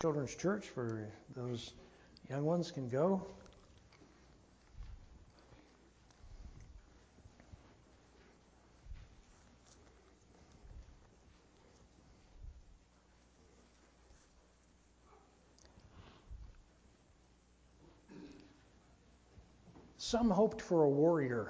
Children's Church for those young ones can go. Some hoped for a warrior,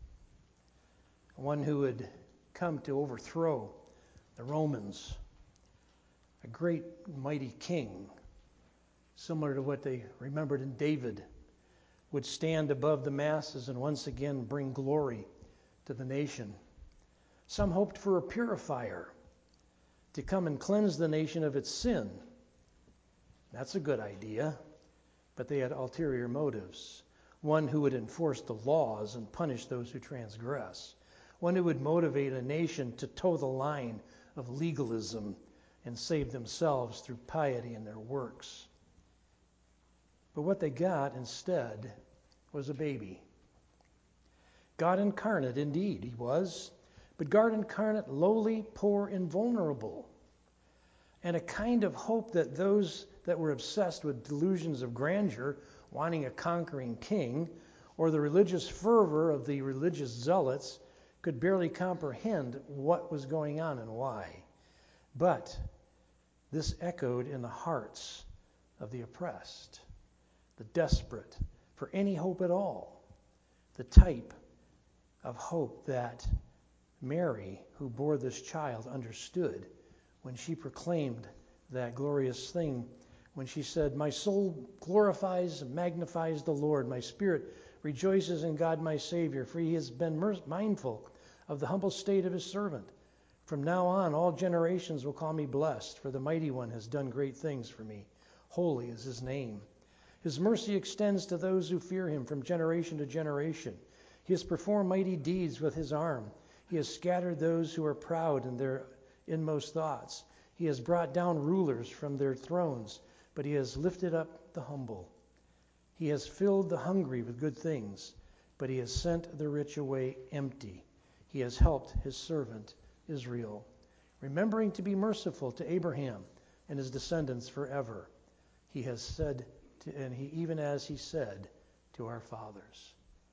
one who would come to overthrow the Romans, a great mighty king, similar to what they remembered in David, would stand above the masses and once again bring glory to the nation. Some hoped for a purifier to come and cleanse the nation of its sin. That's a good idea, but they had ulterior motives. One who would enforce the laws and punish those who transgress. One who would motivate a nation to toe the line of legalism and save themselves through piety in their works. But what they got instead was a baby. God incarnate, indeed, he was, but God incarnate, lowly, poor, and vulnerable. And a kind of hope that those that were obsessed with delusions of grandeur, wanting a conquering king, or the religious fervor of the religious zealots, could barely comprehend what was going on and why. But this echoed in the hearts of the oppressed, the desperate for any hope at all, the type of hope that Mary, who bore this child, understood when she proclaimed that glorious thing, when she said, "My soul glorifies and magnifies the Lord. My spirit rejoices in God my Savior, for he has been mindful of the humble state of his servant. From now on, all generations will call me blessed, for the Mighty One has done great things for me. Holy is his name. His mercy extends to those who fear him from generation to generation. He has performed mighty deeds with his arm. He has scattered those who are proud in their inmost thoughts. He has brought down rulers from their thrones, but he has lifted up the humble. He has filled the hungry with good things, but he has sent the rich away empty. He has helped his servant Israel, remembering to be merciful to Abraham and his descendants forever. He has said, even as he said to our fathers."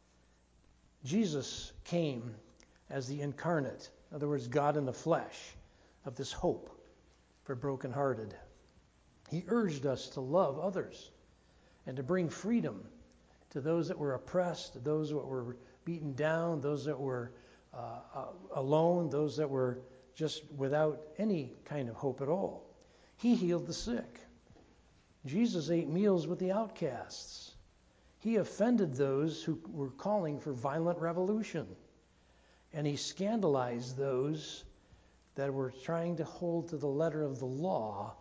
Jesus came as the incarnate, in other words, God in the flesh, of this hope for brokenhearted. He urged us to love others and to bring freedom to those that were oppressed, those that were beaten down, those that were alone, those that were just without any kind of hope at all. He healed the sick. Jesus ate meals with the outcasts. He offended those who were calling for violent revolution. And he scandalized those that were trying to hold to the letter of the law,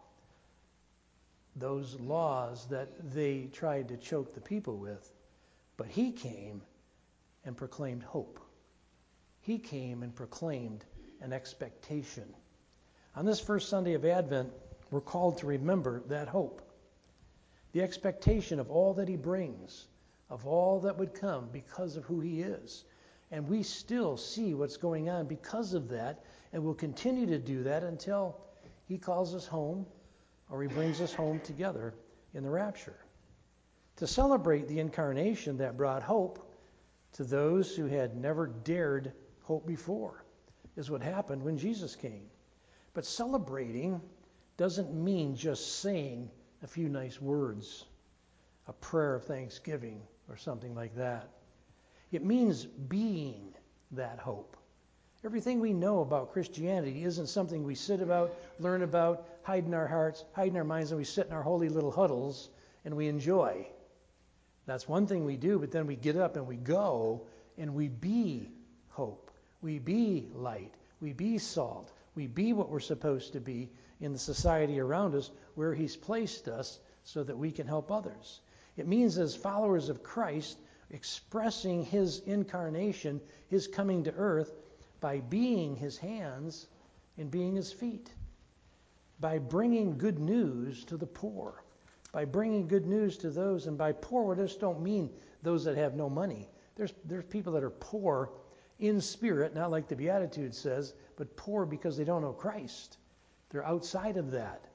those laws that they tried to choke the people with. But he came and proclaimed hope. He came and proclaimed an expectation. On this first Sunday of Advent, we're called to remember that hope. The expectation of all that he brings, of all that would come because of who he is. And we still see what's going on because of that, and we'll continue to do that until he calls us home or he brings us home together in the rapture. To celebrate the incarnation that brought hope to those who had never dared hope before is what happened when Jesus came. But celebrating doesn't mean just saying a few nice words, a prayer of thanksgiving or something like that. It means being that hope. Everything we know about Christianity isn't something we sit about, learn about, hide in our hearts, hide in our minds, and we sit in our holy little huddles and we enjoy. That's one thing we do, but then we get up and we go and we be hope. We be light. We be salt. We be what we're supposed to be in the society around us where he's placed us so that we can help others. It means as followers of Christ, expressing his incarnation, his coming to earth, by being his hands and being his feet, by bringing good news to the poor, by bringing good news to those, and by poor, we just don't mean those that have no money. There's people that are poor in spirit, not like the Beatitude says, but poor because they don't know Christ. They're outside of that.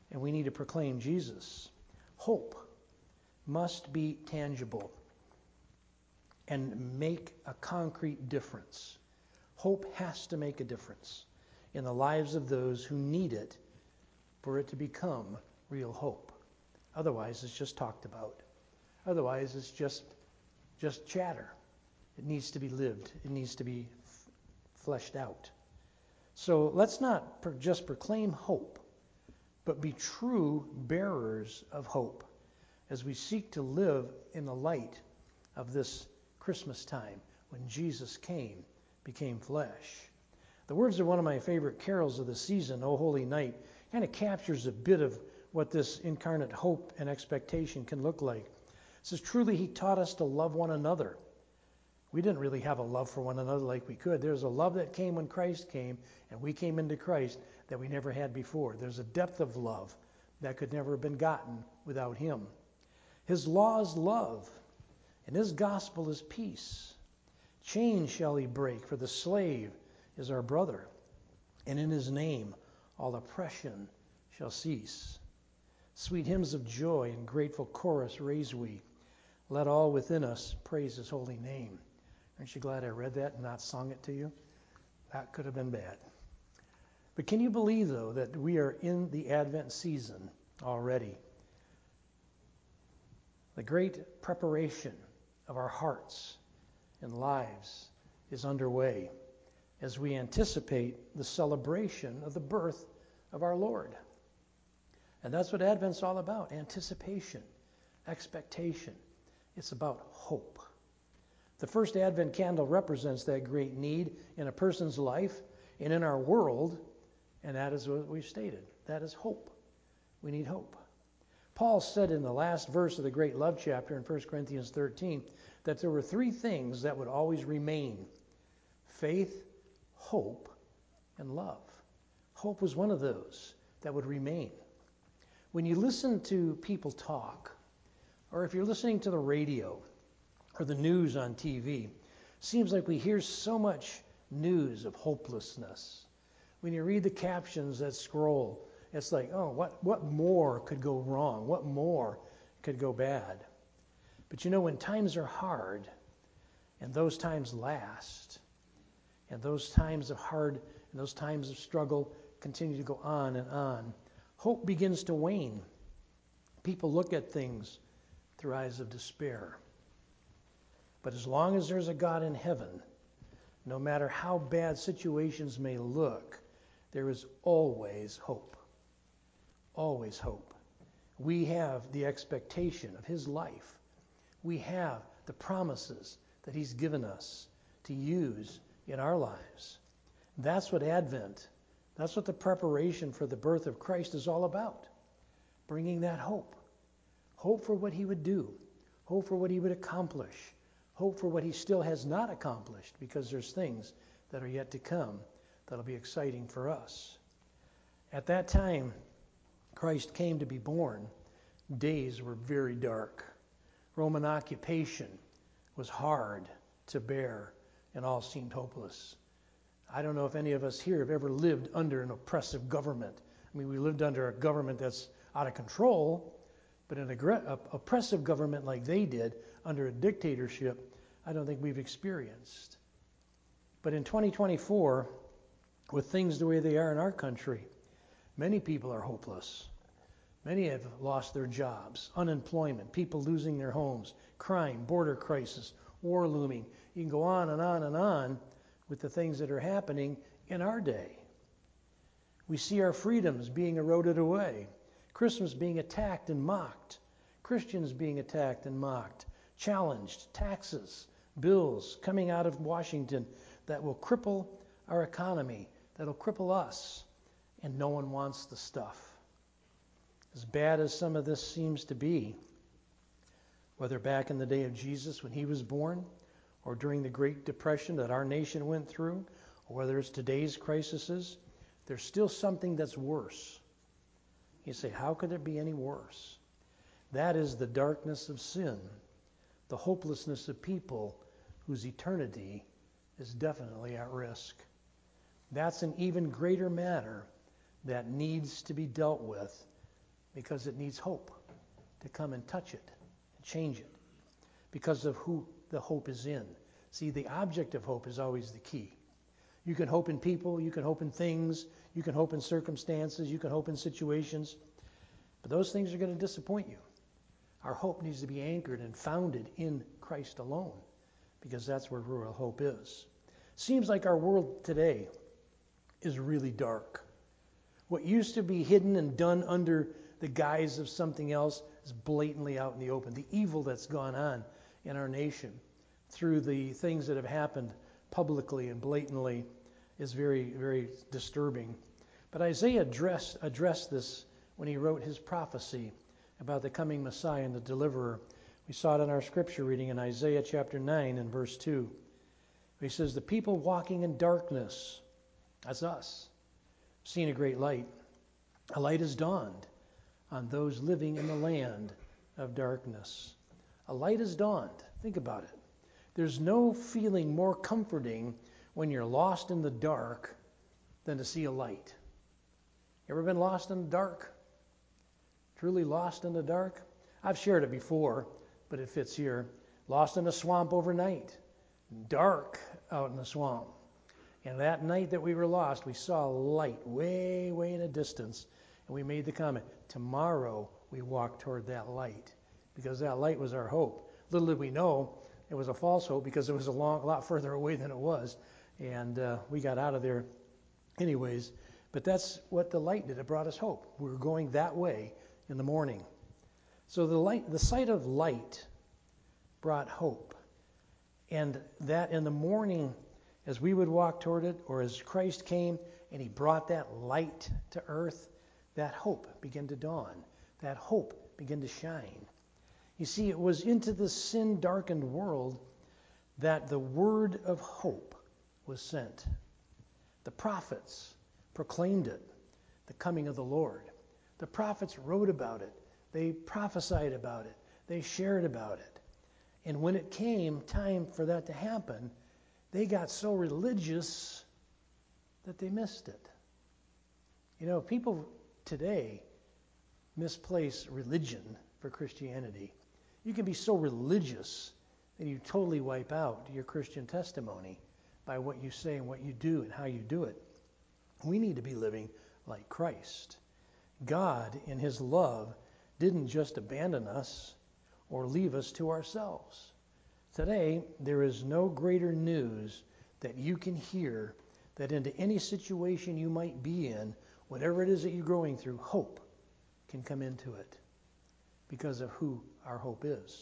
and we need to proclaim Jesus. Hope must be tangible and make a concrete difference. Hope has to make a difference in the lives of those who need it for it to become real hope. Otherwise, it's just talked about. Otherwise, it's just chatter. It needs to be lived. It needs to be fleshed out. So let's not just proclaim hope, but be true bearers of hope as we seek to live in the light of this Christmas time when Jesus became flesh. The words of one of my favorite carols of the season, O Holy Night, kind of captures a bit of what this incarnate hope and expectation can look like. It says, truly he taught us to love one another. We didn't really have a love for one another like we could. There's a love that came when Christ came, and we came into Christ that we never had before. There's a depth of love that could never have been gotten without him. His law is love, and his gospel is peace. Chains shall he break, for the slave is our brother, and in his name all oppression shall cease. Sweet hymns of joy and grateful chorus raise we. Let all within us praise his holy name. Aren't you glad I read that and not sung it to you? That could have been bad. But can you believe, though, that we are in the Advent season already? The great preparation of our hearts and lives is underway as we anticipate the celebration of the birth of our Lord. And that's what Advent's all about, anticipation, expectation. It's about hope. The first Advent candle represents that great need in a person's life and in our world, and that is what we've stated. That is hope. We need hope. Paul said in the last verse of the great love chapter in 1 Corinthians 13 that there were three things that would always remain: faith, hope, and love. Hope was one of those that would remain. When you listen to people talk, or if you're listening to the radio or the news on TV, it seems like we hear so much news of hopelessness. When you read the captions that scroll, it's like, oh, what more could go wrong? What more could go bad? But you know, when times are hard, and those times last, and those times of hard and those times of struggle continue to go on and on, hope begins to wane. People look at things through eyes of despair. But as long as there's a God in heaven, no matter how bad situations may look, there is always hope. Always hope. We have the expectation of his life. We have the promises that he's given us to use in our lives. That's what Advent, that's what the preparation for the birth of Christ is all about. Bringing that hope. Hope for what he would do. Hope for what he would accomplish. Hope for what he still has not accomplished, because there's things that are yet to come that'll be exciting for us. At that time, Christ came to be born. Days were very dark. Roman occupation was hard to bear, and all seemed hopeless. I don't know if any of us here have ever lived under an oppressive government. I mean, we lived under a government that's out of control, but an oppressive government like they did under a dictatorship, I don't think we've experienced. But in 2024, with things the way they are in our country, many people are hopeless. Many have lost their jobs, unemployment, people losing their homes, crime, border crisis, war looming. You can go on and on and on with the things that are happening in our day. We see our freedoms being eroded away, Christmas being attacked and mocked, Christians being attacked and mocked, challenged, taxes, bills coming out of Washington that will cripple our economy, that will cripple us, and no one wants the stuff. As bad as some of this seems to be, whether back in the day of Jesus when he was born, or during the Great Depression that our nation went through, or whether it's today's crises, there's still something that's worse. You say, how could it be any worse? That is the darkness of sin, the hopelessness of people whose eternity is definitely at risk. That's an even greater matter that needs to be dealt with because it needs hope to come and touch it and change it because of who the hope is in. See, the object of hope is always the key. You can hope in people, you can hope in things, you can hope in circumstances, you can hope in situations, but those things are going to disappoint you. Our hope needs to be anchored and founded in Christ alone, because that's where real hope is. Seems like our world today is really dark. What used to be hidden and done under the guise of something else is blatantly out in the open. The evil that's gone on in our nation through the things that have happened publicly and blatantly is very, very disturbing. But Isaiah addressed this when he wrote his prophecy about the coming Messiah and the deliverer. We saw it in our scripture reading in Isaiah chapter 9 and verse 2. He says, the people walking in darkness, that's us, seen a great light. A light has dawned on those living in the land of darkness. A light has dawned. Think about it. There's no feeling more comforting when you're lost in the dark than to see a light. You ever been lost in the dark? Truly lost in the dark? I've shared it before, but it fits here. Lost in a swamp overnight. Dark out in the swamp. And that night that we were lost, we saw a light way, way in a distance. And we made the comment, tomorrow we walk toward that light. Because that light was our hope. Little did we know it was a false hope because it was a lot further away than it was. And we got out of there anyways. But that's what the light did. It brought us hope. We were going that way in the morning. So the sight of light brought hope. And that in the morning, as we would walk toward it, or as Christ came and he brought that light to earth, that hope began to dawn. That hope began to shine. You see, it was into this sin-darkened world that the word of hope was sent. The prophets proclaimed it, the coming of the Lord. The prophets wrote about it. They prophesied about it. They shared about it. And when it came time for that to happen, they got so religious that they missed it. You know, people today misplace religion for Christianity. You can be so religious that you totally wipe out your Christian testimony by what you say and what you do and how you do it. We need to be living like Christ. God, in his love, didn't just abandon us or leave us to ourselves. Today, there is no greater news that you can hear that into any situation you might be in, whatever it is that you're going through, hope can come into it because of who our hope is.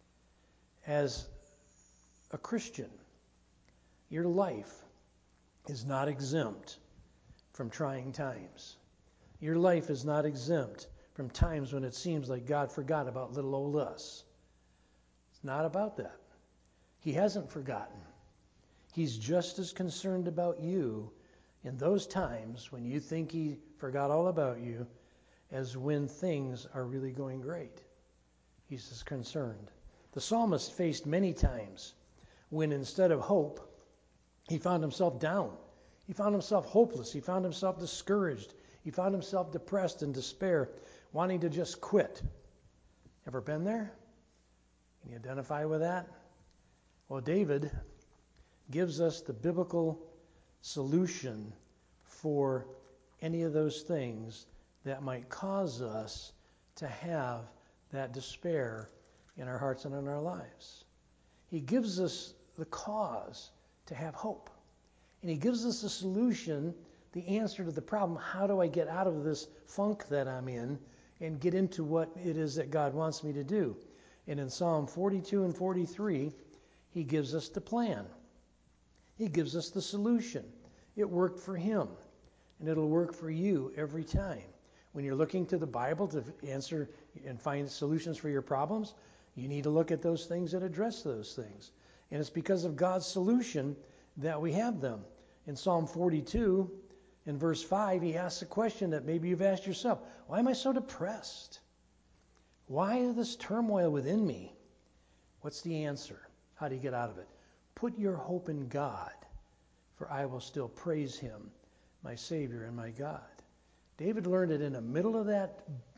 As a Christian, your life is not exempt from trying times. Your life is not exempt from times when it seems like God forgot about little old us. It's not about that. He hasn't forgotten. He's just as concerned about you in those times when you think he forgot all about you as when things are really going great. He's as concerned. The psalmist faced many times when instead of hope, he found himself down. He found himself hopeless. He found himself discouraged. He found himself depressed and despair, wanting to just quit. Ever been there? Can you identify with that? Well, David gives us the biblical solution for any of those things that might cause us to have that despair in our hearts and in our lives. He gives us the cause to have hope. And he gives us a solution, the answer to the problem. How do I get out of this funk that I'm in and get into what it is that God wants me to do? And in Psalm 42 and 43, he gives us the plan. He gives us the solution. It worked for him, and it'll work for you every time. When you're looking to the Bible to answer and find solutions for your problems, you need to look at those things that address those things. And it's because of God's solution that we have them. In Psalm 42, in verse 5, he asks a question that maybe you've asked yourself. Why am I so depressed? Why is this turmoil within me? What's the answer? How do you get out of it? Put your hope in God, for I will still praise him, my Savior and my God. David learned it in the middle of that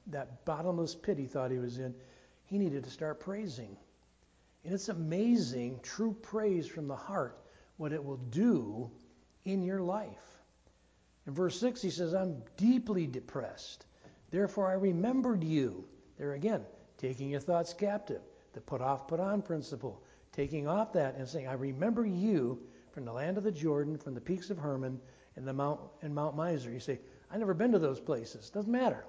that bottomless pit he thought he was in, he needed to start praising. And it's amazing, true praise from the heart, what it will do in your life. In verse 6, he says, I'm deeply depressed. Therefore I remembered you. There again, taking your thoughts captive. The put off, put on principle. Taking off that and saying, I remember you from the land of the Jordan, from the peaks of Hermon, and Mount Miser. You say, I've never been to those places. Doesn't matter.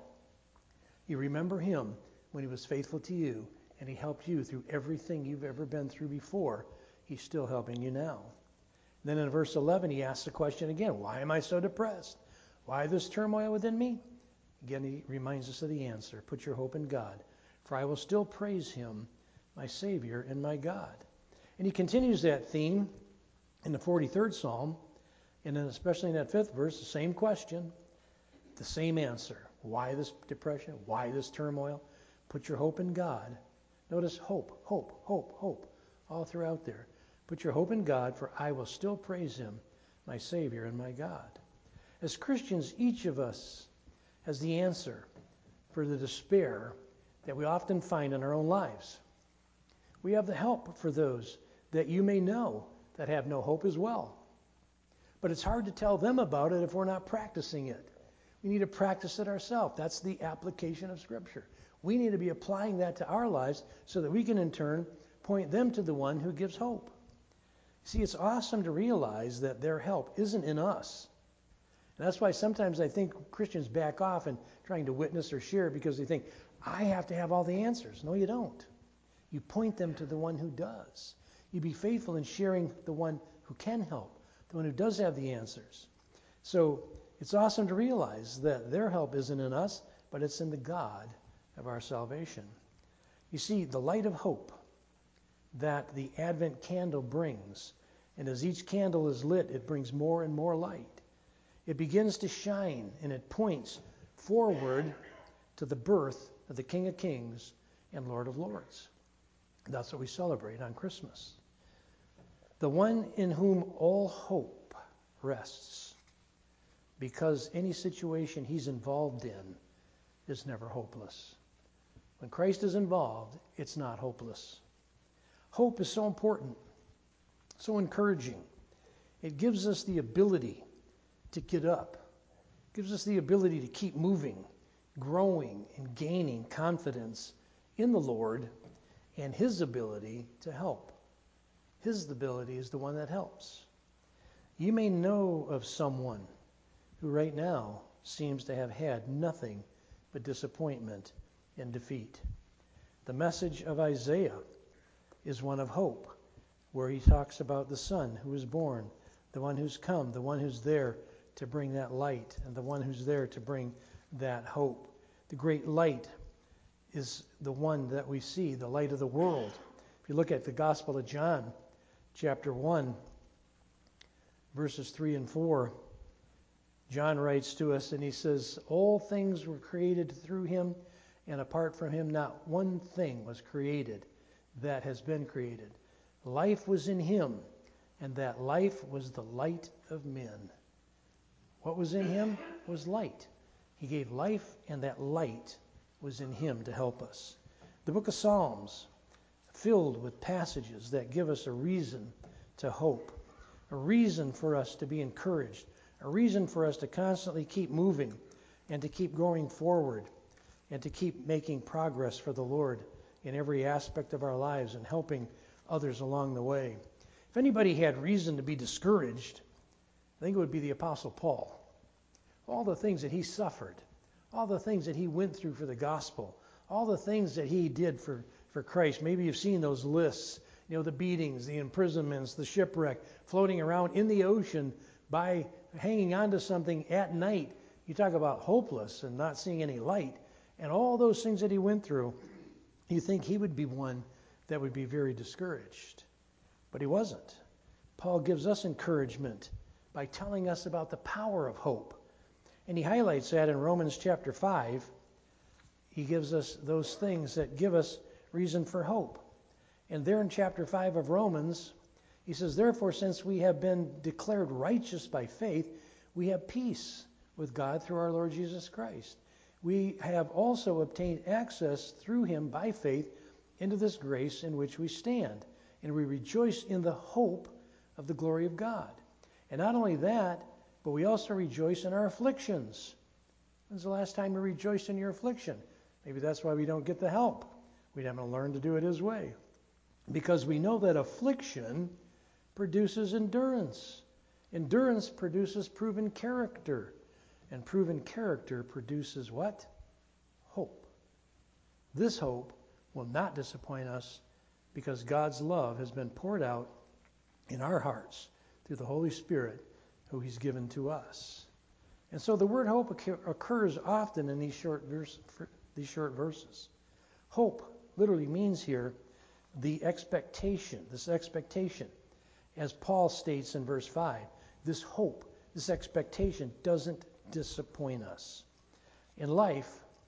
You remember him when he was faithful to you, and he helped you through everything you've ever been through before. He's still helping you now. And then in verse 11, he asks the question again, why am I so depressed? Why this turmoil within me? Again, he reminds us of the answer. Put your hope in God, for I will still praise him, my Savior and my God. And he continues that theme in the 43rd Psalm, and then especially in that 5th verse, the same question, the same answer. Why this depression? Why this turmoil? Put your hope in God. Notice hope, hope, hope, hope, all throughout there. Put your hope in God, for I will still praise him, my Savior and my God. As Christians, each of us has the answer for the despair that we often find in our own lives. We have the help for those that you may know that have no hope as well. But it's hard to tell them about it if we're not practicing it. We need to practice it ourselves. That's the application of Scripture. We need to be applying that to our lives so that we can in turn point them to the one who gives hope. See, it's awesome to realize that their help isn't in us. And that's why sometimes I think Christians back off and trying to witness or share because they think, I have to have all the answers. No, you don't. You point them to the one who does. You be faithful in sharing the one who can help, the one who does have the answers. So it's awesome to realize that their help isn't in us, but it's in the God of our salvation. You see, the light of hope that the Advent candle brings, and as each candle is lit, it brings more and more light. It begins to shine, and it points forward to the birth of the King of Kings and Lord of Lords. That's what we celebrate on Christmas. The one in whom all hope rests, because any situation he's involved in is never hopeless. When Christ is involved, it's not hopeless. Hope is so important, so encouraging. It gives us the ability to get up. It gives us the ability to keep moving, growing, and gaining confidence in the Lord and his ability to help. His ability is the one that helps. You may know of someone who right now seems to have had nothing but disappointment and defeat. The message of Isaiah is one of hope, where he talks about the Son who was born, the one who's come, the one who's there to bring that light, and the one who's there to bring that hope. The great light is the one that we see, the light of the world. If you look at the Gospel of John, chapter 1, verses 3 and 4, John writes to us and he says, all things were created through him, and apart from him not one thing was created that has been created. Life was in him, and that life was the light of men. What was in him was light. He gave life, and that light was in him to help us. The book of Psalms, filled with passages that give us a reason to hope, a reason for us to be encouraged, a reason for us to constantly keep moving and to keep going forward and to keep making progress for the Lord in every aspect of our lives and helping others along the way. If anybody had reason to be discouraged, I think it would be the Apostle Paul. All the things that he suffered, all the things that he went through for the gospel, all the things that he did for Christ. Maybe you've seen those lists, the beatings, the imprisonments, the shipwreck, floating around in the ocean by hanging on to something at night. You talk about hopeless and not seeing any light, and all those things that he went through, you think he would be one that would be very discouraged. But he wasn't. Paul gives us encouragement by telling us about the power of hope. And he highlights that in Romans chapter 5. He gives us those things that give us reason for hope. And there in chapter 5 of Romans, he says, therefore, since we have been declared righteous by faith, we have peace with God through our Lord Jesus Christ. we have also obtained access through him by faith into this grace in which we stand. And we rejoice in the hope of the glory of God. And not only that, but we also rejoice in our afflictions. When's the last time you rejoiced in your affliction? Maybe that's why we don't get the help. We haven't learned to do it his way. Because we know that affliction produces endurance. Endurance produces proven character. And proven character produces what? Hope. This hope will not disappoint us because God's love has been poured out in our hearts through the Holy Spirit who he's given to us. And so the word hope occurs often in these short verses. Hope literally means here the expectation, this expectation. As Paul states in verse 5, this hope, this expectation doesn't disappoint us. In life,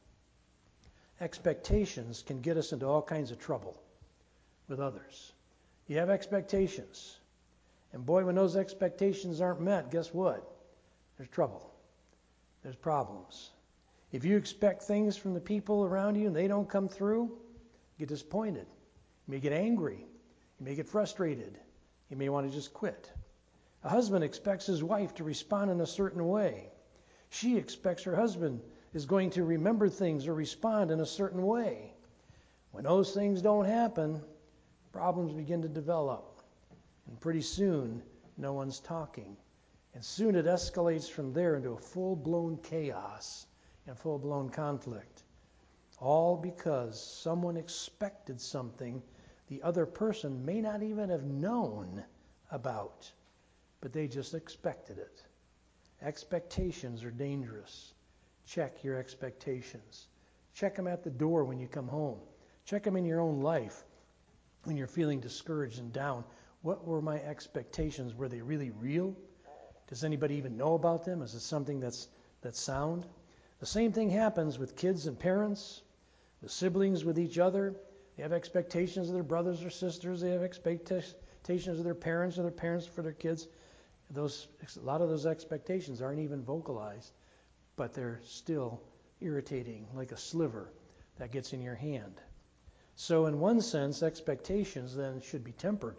expectations can get us into all kinds of trouble with others. You have expectations. And boy, when those expectations aren't met, guess what? There's trouble. There's problems. If you expect things from the people around you and they don't come through, you get disappointed. You may get angry. You may get frustrated. You may want to just quit. A husband expects his wife to respond in a certain way. She expects her husband is going to remember things or respond in a certain way. When those things don't happen, problems begin to develop. And pretty soon, no one's talking. And soon it escalates from there into a full-blown chaos and full-blown conflict. All because someone expected something the other person may not even have known about, but they just expected it. Expectations are dangerous. Check your expectations. Check them at the door when you come home. Check them in your own life when you're feeling discouraged and down. What were my expectations? Were they really real? Does anybody even know about them? Is it something that's sound? The same thing happens with kids and parents, with siblings with each other. They have expectations of their brothers or sisters. They have expectations of their parents for their kids. A lot of those expectations aren't even vocalized, but they're still irritating, like a sliver that gets in your hand. So in one sense, expectations then should be tempered.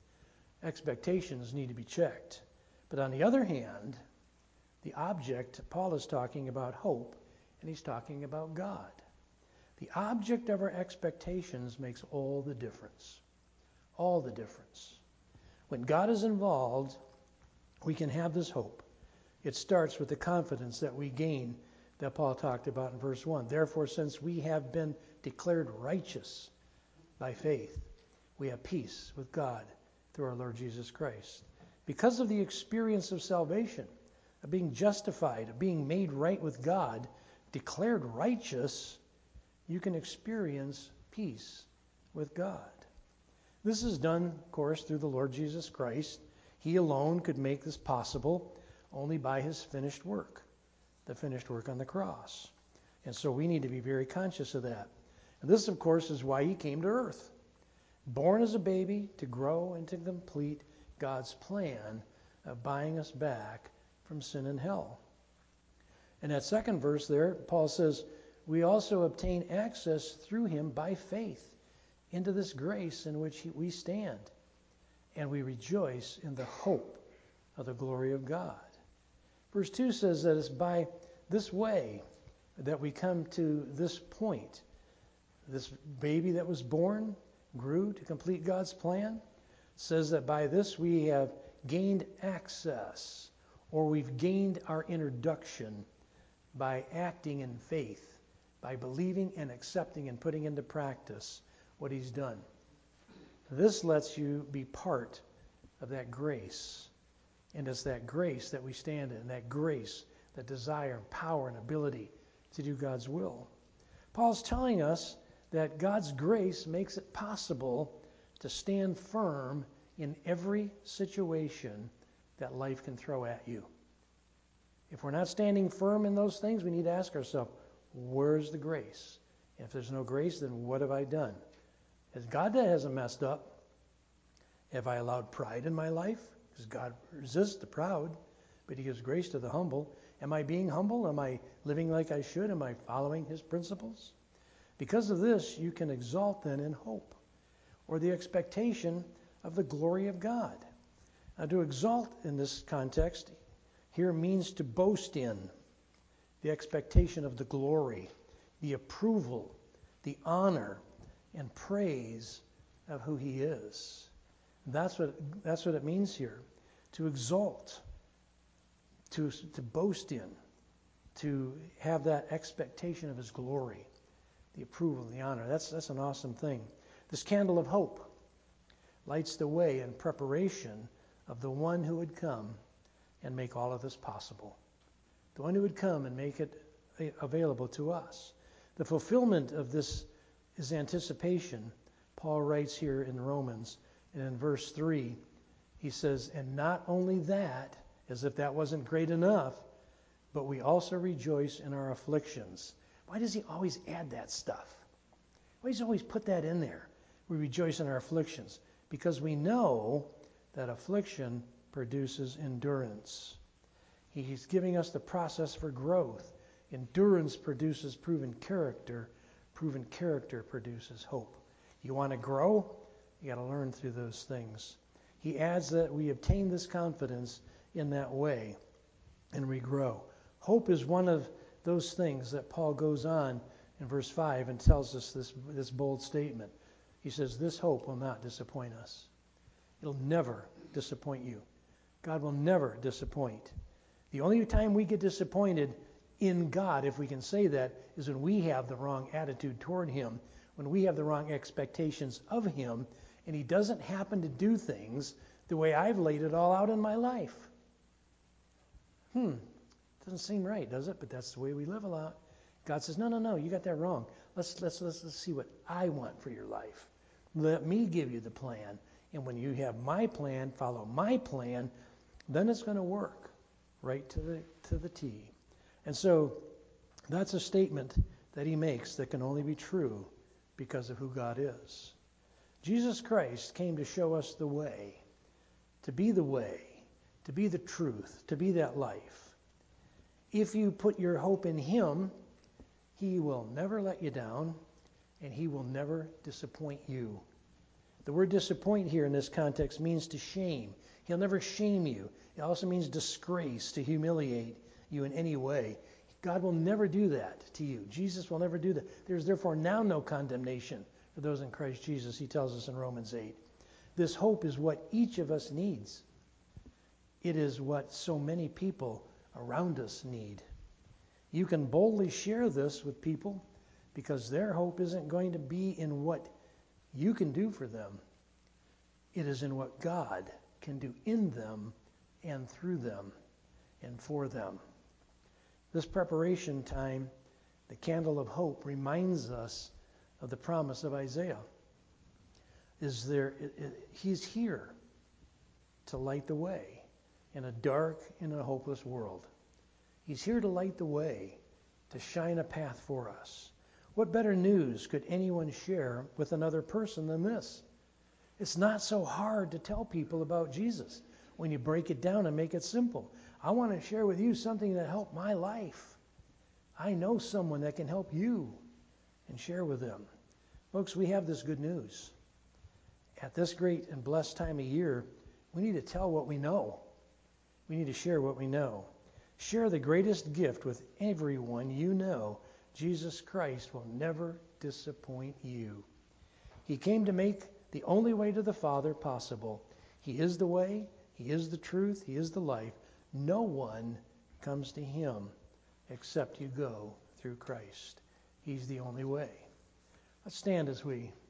Expectations need to be checked. But on the other hand, the object, Paul is talking about hope, and he's talking about God. The object of our expectations makes all the difference. All the difference. When God is involved, we can have this hope. It starts with the confidence that we gain that Paul talked about in verse 1. Therefore, since we have been declared righteous by faith, we have peace with God through our Lord Jesus Christ. Because of the experience of salvation, of being justified, of being made right with God, declared righteous, you can experience peace with God. This is done, of course, through the Lord Jesus Christ. He alone could make this possible only by his finished work, the finished work on the cross. And so we need to be very conscious of that. And this, of course, is why he came to earth. Born as a baby to grow and to complete God's plan of buying us back from sin and hell. In that second verse there, Paul says, we also obtain access through him by faith into this grace in which we stand. And we rejoice in the hope of the glory of God. Verse 2 says that it's by this way that we come to this point. This baby that was born grew to complete God's plan. Says that by this we have gained access, or we've gained our introduction by acting in faith, by believing and accepting and putting into practice what he's done. This lets you be part of that grace. And it's that grace that we stand in, that grace, that desire, power, and ability to do God's will. Paul's telling us that God's grace makes it possible to stand firm in every situation that life can throw at you. If we're not standing firm in those things, we need to ask ourselves, where's the grace? If there's no grace, then what have I done? As God that hasn't messed up, have I allowed pride in my life? Because God resists the proud, but he gives grace to the humble. Am I being humble? Am I living like I should? Am I following his principles? Because of this, you can exalt then in hope, or the expectation of the glory of God. Now, to exalt in this context here means to boast in the expectation of the glory, the approval, the honor, and praise of who he is. That's what it means here. To exalt, to boast in, to have that expectation of his glory, the approval, the honor. That's an awesome thing. This candle of hope lights the way in preparation of the one who would come and make all of this possible. The one who would come and make it available to us. The fulfillment of this is anticipation. Paul writes here in Romans, and in verse 3, he says, and not only that, as if that wasn't great enough, but we also rejoice in our afflictions. Why does he always add that stuff? Why does he always put that in there? We rejoice in our afflictions. Because we know that affliction produces endurance. He's giving us the process for growth. Endurance produces proven character. Proven character produces hope. You want to grow? You got to learn through those things. He adds that we obtain this confidence in that way, and we grow. Hope is one of those things that Paul goes on in verse 5 and tells us this bold statement. He says, this hope will not disappoint us. It'll never disappoint you. God will never disappoint. The only time we get disappointed in God, if we can say that, is when we have the wrong attitude toward him, when we have the wrong expectations of him, and he doesn't happen to do things the way I've laid it all out in my life. Doesn't seem right, does it? But that's the way we live a lot. God says, no, you got that wrong. Let's see what I want for your life. Let me give you the plan. And when you have my plan, follow my plan, then it's going to work right to the T. And so that's a statement that he makes that can only be true because of who God is. Jesus Christ came to show us the way, to be the truth, to be that life. If you put your hope in him, he will never let you down, and he will never disappoint you. The word disappoint here in this context means to shame. He'll never shame you. It also means disgrace, to humiliate you in any way. God will never do that to you. Jesus will never do that. There's therefore now no condemnation for those in Christ Jesus, he tells us in Romans 8. This hope is what each of us needs. It is what so many people around us need. You can boldly share this with people because their hope isn't going to be in what you can do for them. It is in what God can do in them and through them and for them. This preparation time, the candle of hope, reminds us of the promise of Isaiah. He's here to light the way in a dark and a hopeless world. He's here to light the way, to shine a path for us. What better news could anyone share with another person than this? It's not so hard to tell people about Jesus when you break it down and make it simple. I want to share with you something that helped my life. I know someone that can help you, and share with them. Folks, we have this good news. At this great and blessed time of year, we need to tell what we know. We need to share what we know. Share the greatest gift with everyone you know. Jesus Christ will never disappoint you. He came to make the only way to the Father possible. He is the way, he is the truth, he is the life. No one comes to him except you go through Christ. He's the only way. Let's stand as we